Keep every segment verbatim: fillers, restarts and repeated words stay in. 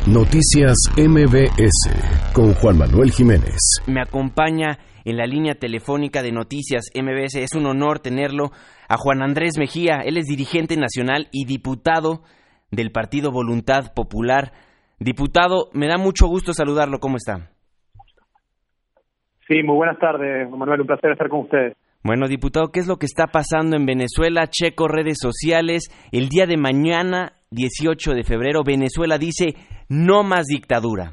Noticias M B S con Juan Manuel Jiménez. Me acompaña en la línea telefónica de Noticias M B S. Es un honor tenerlo a Juan Andrés Mejía. Él es dirigente nacional y diputado del Partido Voluntad Popular. Diputado, me da mucho gusto saludarlo. ¿Cómo está? Sí, muy buenas tardes, Juan Manuel. Un placer estar con ustedes. Bueno, diputado, ¿qué es lo que está pasando en Venezuela? Checo redes sociales. El día de mañana, dieciocho de febrero, Venezuela dice no más dictadura.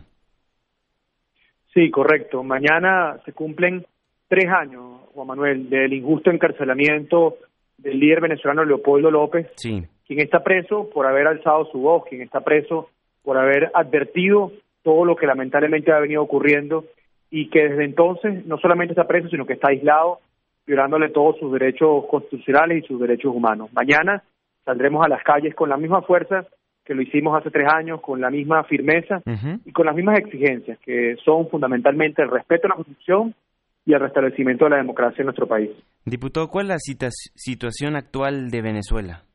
Sí, correcto. Mañana se cumplen tres años, Juan Manuel, del injusto encarcelamiento del líder venezolano Leopoldo López, sí. quien está preso por haber alzado su voz, quien está preso por haber advertido todo lo que lamentablemente ha venido ocurriendo y que desde entonces no solamente está preso, sino que está aislado, violándole todos sus derechos constitucionales y sus derechos humanos. Mañana saldremos a las calles con la misma fuerza que lo hicimos hace tres años, con la misma firmeza uh-huh. y con las mismas exigencias, que son fundamentalmente el respeto a la Constitución y el restablecimiento de la democracia en nuestro país. Diputado, ¿cuál es la cita- situación actual de Venezuela?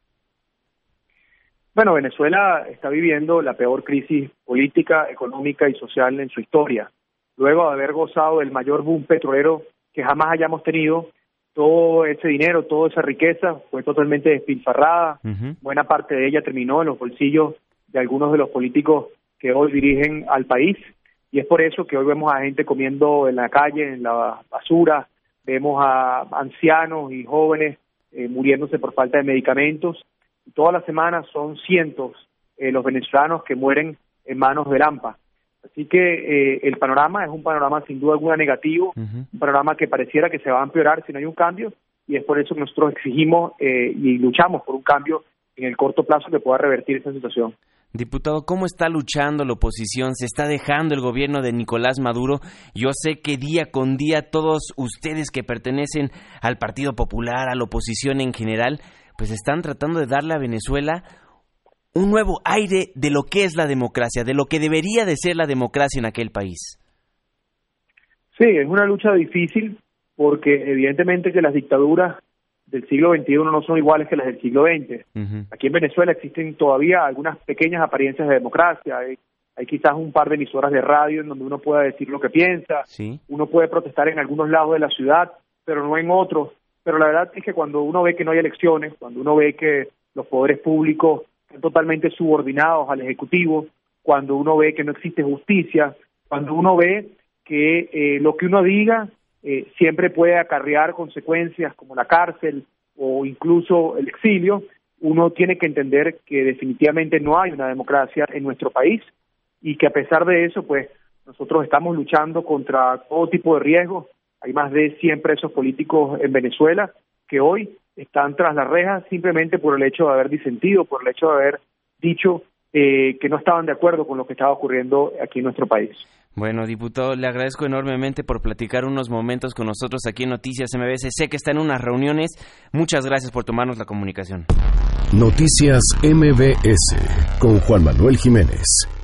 Bueno, Venezuela está viviendo la peor crisis política, económica y social en su historia. Luego de haber gozado del mayor boom petrolero que jamás hayamos tenido, todo ese dinero, toda esa riqueza fue totalmente despilfarrada. Uh-huh. Buena parte de ella terminó en los bolsillos de algunos de los políticos que hoy dirigen al país. Y es por eso que hoy vemos a gente comiendo en la calle, en la basura, vemos a ancianos y jóvenes eh, muriéndose por falta de medicamentos. Y todas las semanas son cientos eh, los venezolanos que mueren en manos del AMPA. Así que eh, el panorama es un panorama sin duda alguna negativo, uh-huh. un panorama que pareciera que se va a empeorar si no hay un cambio, y es por eso que nosotros exigimos eh, y luchamos por un cambio en el corto plazo que pueda revertir esta situación. Diputado, ¿cómo está luchando la oposición? ¿Se está dejando el gobierno de Nicolás Maduro? Yo sé que día con día todos ustedes que pertenecen al Partido Popular, a la oposición en general, pues están tratando de darle a Venezuela un nuevo aire de lo que es la democracia, de lo que debería de ser la democracia en aquel país. Sí, es una lucha difícil porque evidentemente que las dictaduras del siglo veintiuno no son iguales que las del siglo veinte. Uh-huh. Aquí en Venezuela existen todavía algunas pequeñas apariencias de democracia. Hay, hay quizás un par de emisoras de radio en donde uno pueda decir lo que piensa. ¿Sí? Uno puede protestar en algunos lados de la ciudad, pero no en otros. Pero la verdad es que cuando uno ve que no hay elecciones, cuando uno ve que los poderes públicos están totalmente subordinados al Ejecutivo, cuando uno ve que no existe justicia, cuando uno ve que eh, lo que uno diga eh, siempre puede acarrear consecuencias como la cárcel o incluso el exilio, uno tiene que entender que definitivamente no hay una democracia en nuestro país y que a pesar de eso, pues nosotros estamos luchando contra todo tipo de riesgos. Hay más de cien presos políticos en Venezuela que hoy están tras las rejas simplemente por el hecho de haber disentido, por el hecho de haber dicho eh, que no estaban de acuerdo con lo que estaba ocurriendo aquí en nuestro país. Bueno, diputado, le agradezco enormemente por platicar unos momentos con nosotros aquí en Noticias M B S. Sé que está en unas reuniones. Muchas gracias por tomarnos la comunicación. Noticias M B S con Juan Manuel Jiménez.